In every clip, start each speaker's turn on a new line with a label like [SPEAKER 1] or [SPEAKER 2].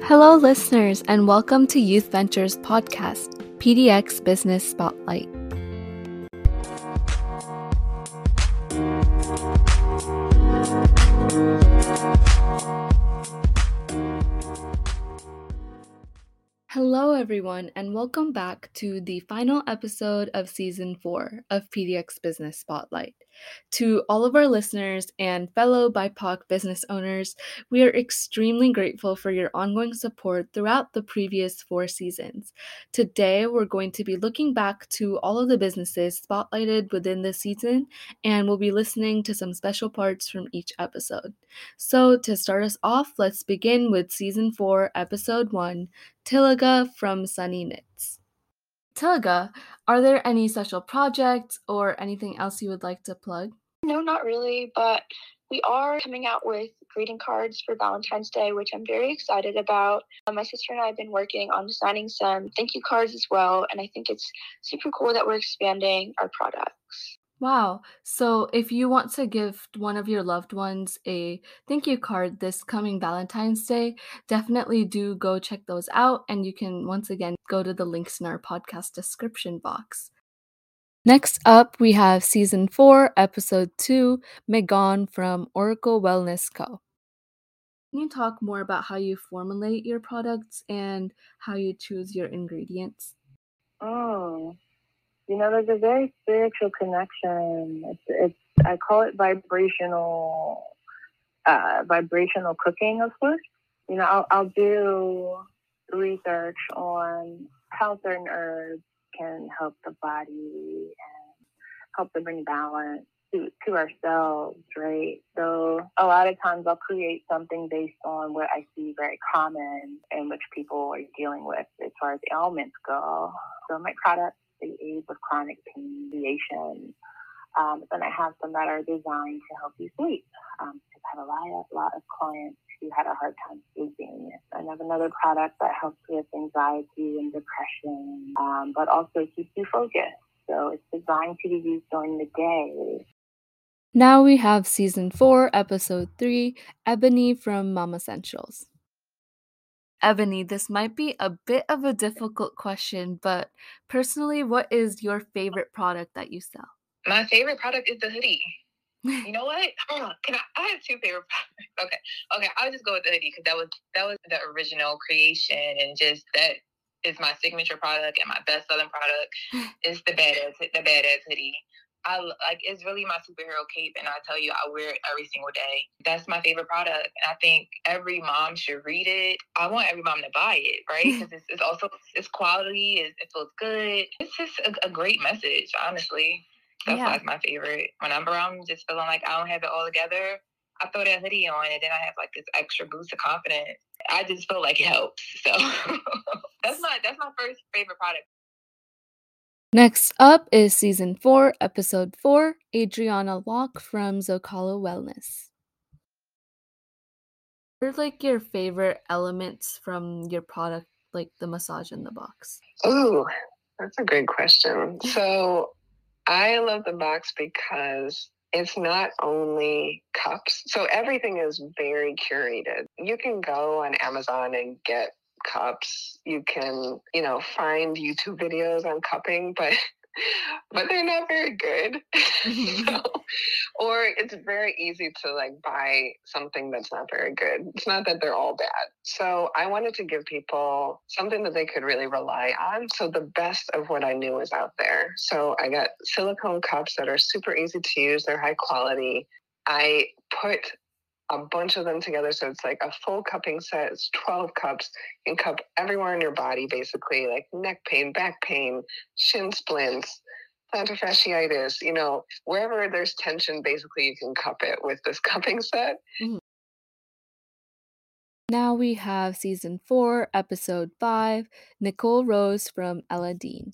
[SPEAKER 1] Hello, listeners, and welcome to Youth Ventures Podcast, PDX Business Spotlight. Hello, everyone, and welcome back to the final episode of Season 4 of PDX Business Spotlight. To all of our listeners and fellow BIPOC business owners, we are extremely grateful for your ongoing support throughout the previous 4 seasons. Today, we're going to be looking back to all of the businesses spotlighted within this season, and we'll be listening to some special parts from each episode. So, to start us off, let's begin with Season 4, Episode 1, Tilaga from Sunny Knits. Tilaga, are there any special projects or anything else you would like to plug?
[SPEAKER 2] No, not really, but we are coming out with greeting cards for Valentine's Day, which I'm very excited about. My sister and I have been working on designing some thank you cards as well, and I think it's super cool that we're expanding our products.
[SPEAKER 1] Wow. So if you want to give one of your loved ones a thank you card this coming Valentine's Day, definitely do go check those out. And you can once again go to the links in our podcast description box. Next up, we have Season 4, Episode 2, Megan from Oracle Wellness Co. Can you talk more about how you formulate your products and how you choose your ingredients?
[SPEAKER 3] There's a very spiritual connection. I call it vibrational cooking, of course. I'll do research on how certain herbs can help the body and help to bring balance to ourselves, right? So a lot of times I'll create something based on what I see very common and which people are dealing with as far as ailments go. So my products, they aid with chronic pain alleviation. Then I have some that are designed to help you sleep. I've had a lot of clients who had a hard time sleeping. I have another product that helps with anxiety and depression, but also keeps you focused. So it's designed to be used during the day.
[SPEAKER 1] Now we have Season 4, Episode 3, Ebony from Mama Essentials. Ebony, this might be a bit of a difficult question, but personally, what is your favorite product that you sell?
[SPEAKER 2] My favorite product is the hoodie. You know what? I have two favorite products. Okay. I'll just go with the hoodie because that was the original creation, and just that is my signature product and my best selling product is the badass hoodie. It's really my superhero cape, and I tell you, I wear it every single day. That's my favorite product, and I think every mom should read it. I want every mom to buy it, right? Because it's quality, it feels good. It's just a great message, honestly. That's why it's my favorite. Whenever I'm just feeling like I don't have it all together, I throw that hoodie on, and then I have like this extra boost of confidence. I just feel like it helps. So that's my first favorite product.
[SPEAKER 1] Next up is Season 4, Episode 4, Adriana Locke from Zocalo Wellness. What are your favorite elements from your product, like the massage in the box?
[SPEAKER 3] Ooh, that's a great question. So I love the box because it's not only cups. So everything is very curated. You can go on Amazon and get cups. You can, find YouTube videos on cupping, but they're not very good. Or it's very easy to buy something that's not very good. It's not that they're all bad. So I wanted to give people something that they could really rely on. So the best of what I knew is out there. So I got silicone cups that are super easy to use. They're high quality. I put a bunch of them together. So it's like a full cupping set. It's 12 cups. You can cup everywhere in your body, basically, like neck pain, back pain, shin splints, plantar fasciitis, wherever there's tension, basically you can cup it with this cupping set.
[SPEAKER 1] Mm-hmm. Now we have Season 4, Episode 5, Nicole Rose from Ella Dean.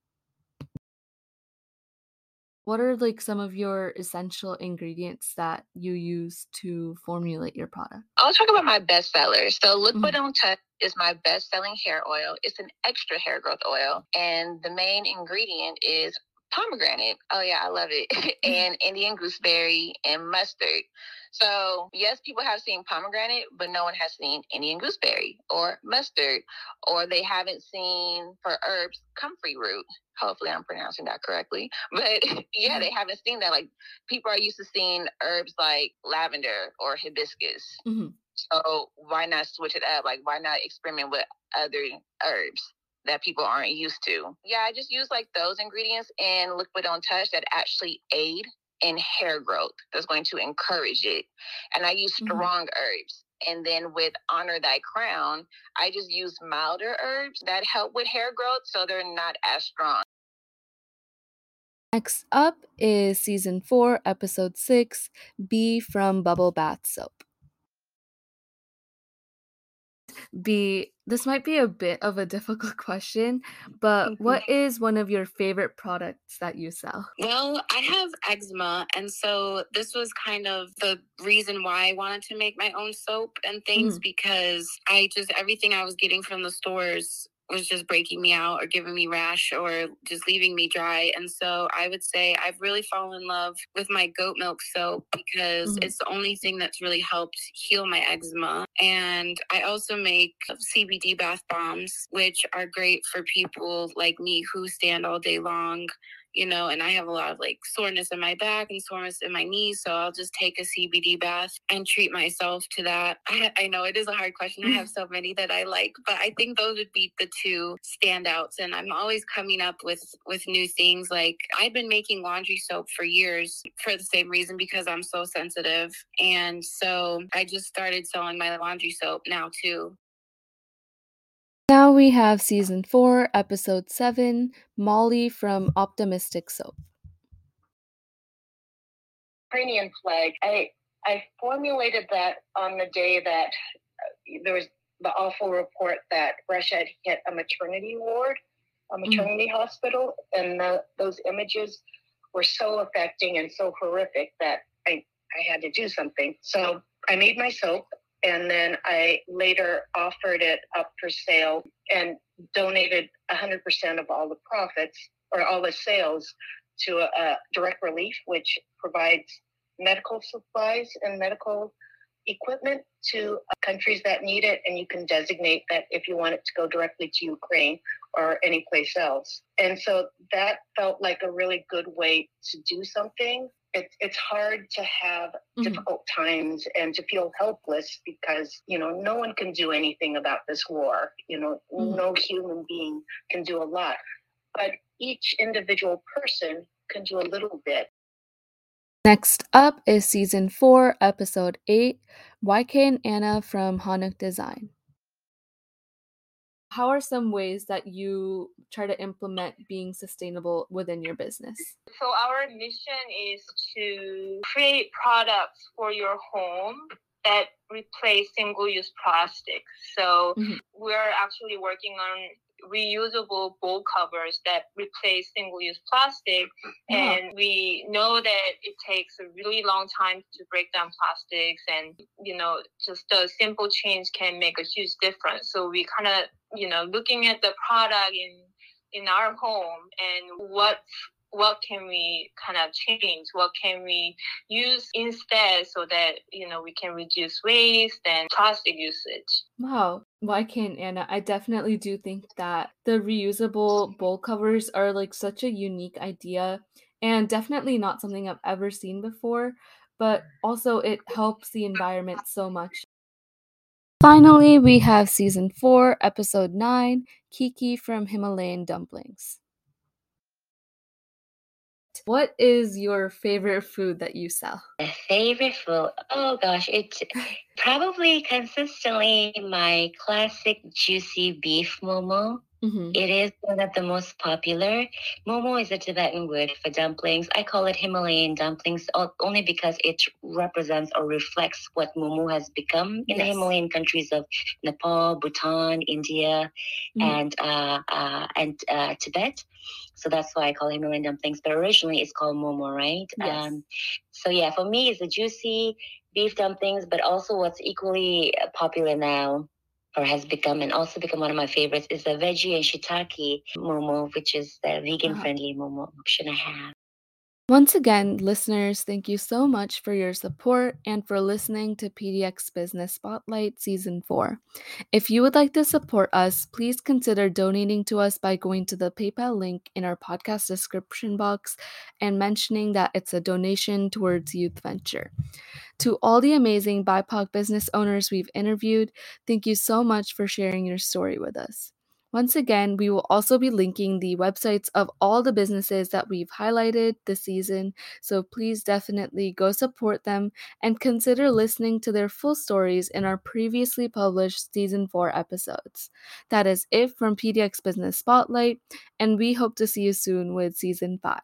[SPEAKER 1] What are some of your essential ingredients that you use to formulate your product?
[SPEAKER 2] I'll talk about my best sellers. So Liquid on Touch is my best selling hair oil. It's an extra hair growth oil. And the main ingredient is Pomegranate. Oh yeah, I love it. And Indian gooseberry and mustard. So yes, people have seen pomegranate, but no one has seen Indian gooseberry or mustard, or they haven't seen, for herbs, comfrey root. Hopefully I'm pronouncing that correctly. But yeah, they haven't seen that. Like, people are used to seeing herbs like lavender or hibiscus.
[SPEAKER 1] Mm-hmm.
[SPEAKER 2] So why not switch it up? Like, why not experiment with other herbs that people aren't used to? Yeah, I just use like those ingredients in Liquid Don't Touch that actually aid in hair growth. That's going to encourage it. And I use strong herbs. And then with Honor Thy Crown, I just use milder herbs that help with hair growth, so they're not as strong.
[SPEAKER 1] Next up is Season 4, Episode 6, B from Bubble Bath Soap. B, this might be a bit of a difficult question, but what is one of your favorite products that you sell?
[SPEAKER 4] Well, I have eczema, and so this was kind of the reason why I wanted to make my own soap and things, because everything I was getting from the stores was just breaking me out or giving me rash or just leaving me dry. And so I would say I've really fallen in love with my goat milk soap because it's the only thing that's really helped heal my eczema. And I also make CBD bath bombs, which are great for people like me who stand all day long, you know, and I have a lot of like soreness in my back and soreness in my knees. So I'll just take a CBD bath and treat myself to that. I know it is a hard question. I have so many that I like, but I think those would be the two standouts. And I'm always coming up with new things. Like, I've been making laundry soap for years for the same reason, because I'm so sensitive. And so I just started selling my laundry soap now too.
[SPEAKER 1] Now we have Season 4, Episode 7, Molly from Optimistic Soap.
[SPEAKER 3] Ukrainian flag. I formulated that on the day that there was the awful report that Russia had hit a maternity ward, a maternity hospital, and those images were so affecting and so horrific that I had to do something. So I made my soap, and then I later offered it up for sale and donated 100% of all the profits or all the sales to Direct Relief, which provides medical supplies and medical equipment to countries that need it. And you can designate that if you want it to go directly to Ukraine or any place else. And so that felt like a really good way to do something. It's hard to have difficult times and to feel helpless because, you know, no one can do anything about this war. You know, no human being can do a lot. But each individual person can do a little bit.
[SPEAKER 1] Next up is Season 4, Episode 8, YK and Anna from Hanuk Design. How are some ways that you try to implement being sustainable within your business?
[SPEAKER 2] So our mission is to create products for your home that replace single-use plastic. So we're actually working on reusable bowl covers that replace single-use plastic. And we know that it takes a really long time to break down plastics, and, you know, just a simple change can make a huge difference. So we kind of, you know, looking at the product in our home and what can we kind of change? What can we use instead so that, you know, we can reduce waste and plastic usage?
[SPEAKER 1] Wow. YK and Anna, I definitely do think that the reusable bowl covers are like such a unique idea and definitely not something I've ever seen before, but also it helps the environment so much. Finally, we have Season 4, Episode 9, Kiki from Himalayan Dumplings. What is your favorite food that you sell?
[SPEAKER 5] My favorite food? Oh gosh, it's probably consistently my classic juicy beef momo. It is one of the most popular. Momo is a Tibetan word for dumplings. I call it Himalayan dumplings only because it represents or reflects what momo has become in the Himalayan countries of Nepal, Bhutan, India, and Tibet. So that's why I call it Himalayan dumplings. But originally it's called momo, right?
[SPEAKER 1] Yes.
[SPEAKER 5] So yeah, for me it's the juicy beef dumplings, but also what's equally popular now or has become and also become one of my favorites is the veggie and shiitake momo, which is the vegan-friendly momo option I have.
[SPEAKER 1] Once again, listeners, thank you so much for your support and for listening to PDX Business Spotlight Season 4. If you would like to support us, please consider donating to us by going to the PayPal link in our podcast description box and mentioning that it's a donation towards Youth Venture. To all the amazing BIPOC business owners we've interviewed, thank you so much for sharing your story with us. Once again, we will also be linking the websites of all the businesses that we've highlighted this season, so please definitely go support them and consider listening to their full stories in our previously published Season 4 episodes. That is it from PDX Business Spotlight, and we hope to see you soon with Season 5.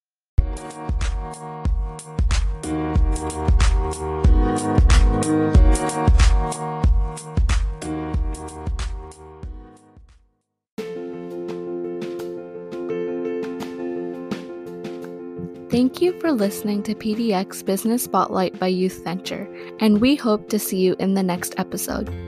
[SPEAKER 1] Thank you for listening to PDX Business Spotlight by Youth Venture, and we hope to see you in the next episode.